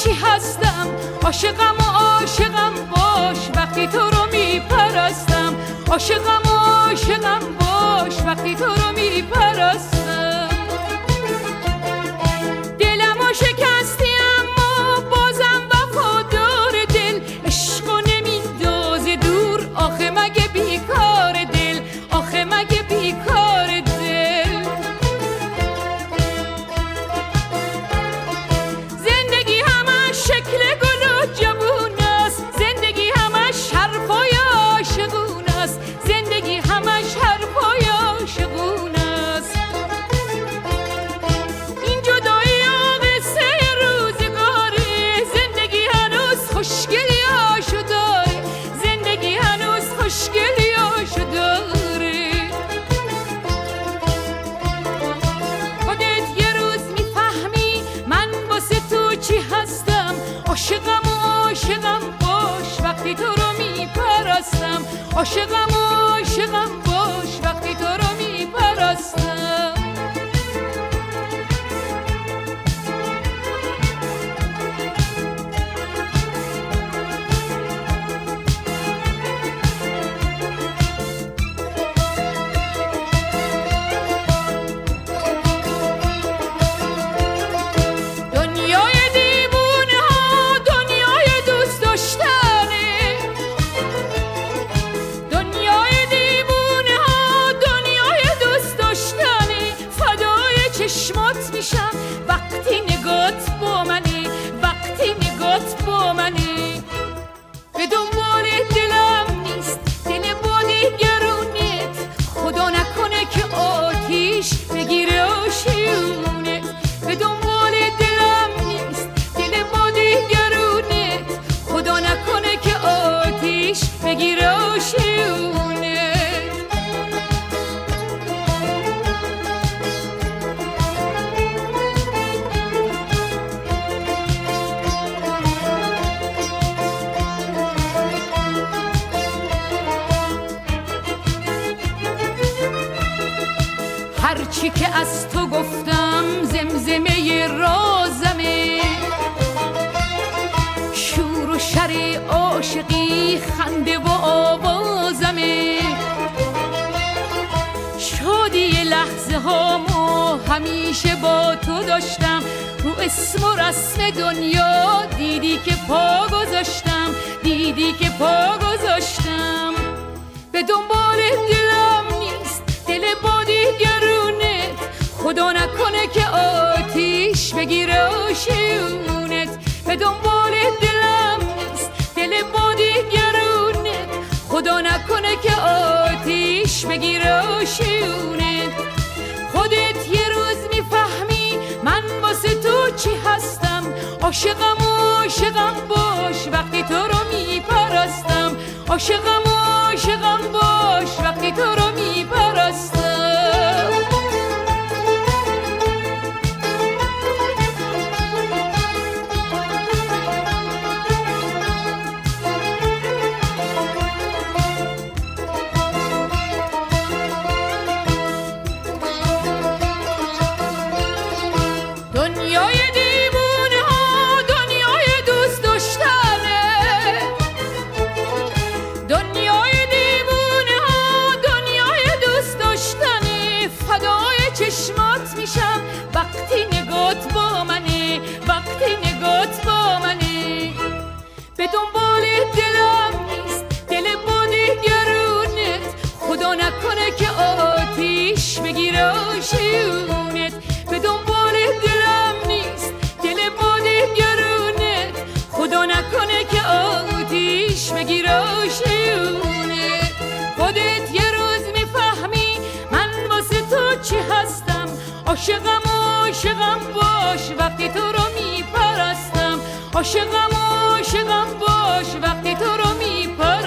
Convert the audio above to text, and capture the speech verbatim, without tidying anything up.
چی هستم، عاشقم و عاشقم باش وقتی تو رو میپرستم، عاشقم و عاشقم باش وقتی تو رو میپرستم. دلمو شکستی اما بازم وفادار دل، عشقو نمیندازه دور آخه مگه بیکار دل، آخه مگه بیکار دل. زندگی همش شکل گل و جوون است، زندگی همش حرفای عاشقون است، زندگی همش حرفای عاشقون است. این جدایی و قصه روزگاره، زندگی هنوز خوشگلی هاشو داره، زندگی هنوز خوشگلی هاشو داره. خودت یه روز میفهمی من واسه تو چی هستم، عاشقم و عاشقم باش وقتی تو رو میپرستم، عاشقم و عاشقم باش وقتی تو رو میپرستم. دنیای دیوونه ها دنیای دوست داشتنه، دنیای دیوونه ها دنیای دوست داشتنه. فدای چشمات میشم وقتی نگات با منی، وقتی نگات با منی. به دنبال دلم نیست دل با دیگرونت، خدا نکنه که آتیش بگیره آشیونت. به دنبال دلم نیست دل با دیگرونت، خدا نکنه که آتیش بگیره آشیونت. هرچی که از تو گفتم زمزمه رازمه، شور و شر عاشقی خنده و آوازمه. شادی لحظه هامو همیشه با تو داشتم، رو اسم و رسم دنیا دیدی که پا گذاشتم، دیدی که پا گذاشتم. به دنبال دلم نیست دل با دیگرونت، خدا نکنه که آتیش بگیره آشیونت. به دنبال دلم نیست دل با دیگرونت، خدا نکنه که آتیش بگیره آشیونت. خودت یه روز میفهمی من واسه تو چی هستم، عاشقم و عاشقم باش وقتی تو رو میپرستم، عاشقم و عاشقم باش وقتی تو رو میپرستم. دنیای دیوونه ها دنیای دوست داشتنه، دنیای دیوونه ها دنیای دوست داشتنه. فدای چشمات میشم وقتی نگات با منه، وقتی نگات با منه. به دنبال دلم نیست دل با دیگرونت، خدا نکنه که آتیش بگیره آشیونت. به دنبال دلم نیست دل با دیگرونت، خدا نکنه که آتیش بگیره آشیونت. خودت یه روز میفهمی من واسه تو چی هستم، عاشقم و عاشقم باش وقتی تو رو میپرستم، عاشقم و عاشقم باش وقتی تو رو میپرستم.